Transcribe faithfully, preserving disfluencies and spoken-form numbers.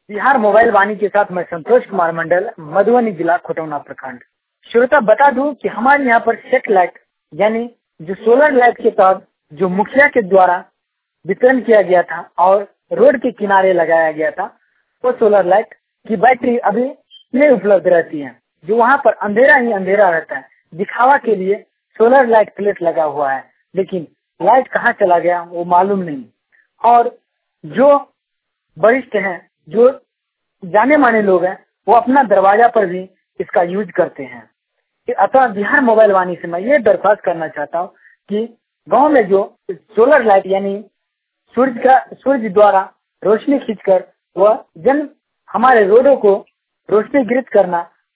Bihar mobile वाणी के साथ मैं संतोष कुमार मंडल, मधुबनी जिला खुटौना प्रखंड। श्रोता बता दूं कि हमारे यहाँ पर सेट लाइट यानी जो सोलर लाइट के तहत जो मुखिया के द्वारा वितरण किया गया था और रोड के किनारे लगाया गया था, वो सोलर लाइट की बैटरी अभी नहीं उपलब्ध रहती है, जो वहाँ पर अंधेरा ही अंधेरा रहता है। दिखावा के लिए सोलर लाइट प्लेट लगा हुआ है, लेकिन लाइट कहाँ चला गया वो मालूम नहीं। और जो वरिष्ठ हैं, जो जाने माने लोग हैं, वो अपना दरवाजा पर भी इसका यूज करते हैं। अतः बिहार मोबाइल वाणी से मैं ये दरख्वास्त करना चाहता हूँ कि गांव में जो सोलर लाइट यानी सूर्य का सूर्य द्वारा रोशनी खींचकर वह जन हमारे रोडों को रोशनी ग्रित करना